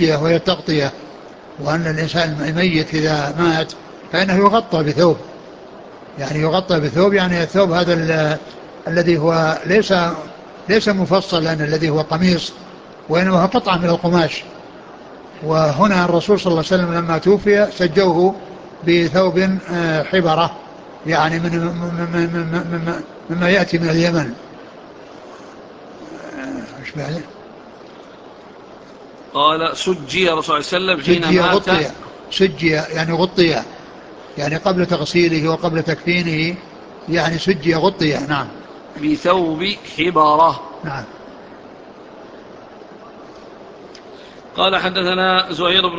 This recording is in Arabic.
السجية وهي التغطية، وأن الإنسان الميت إذا مات فإنه يغطى بثوب، يعني يغطى بثوب، يعني الثوب هذا الذي هو ليس مفصلا الذي هو قميص، وإنما هو قطعة من القماش. وهنا الرسول صلى الله عليه وسلم لما توفي سجوه بثوب حبرة، يعني مما يأتي من اليمن. ايش بعده؟ قال سجي الرسول صلى الله عليه وسلم حين سجي مات. غطي، سجي يعني غطي، يعني قبل تغسيله وقبل تكفينه، يعني سجي غطي. نعم. بثوب حبارة. نعم. قال حدثنا زهير بن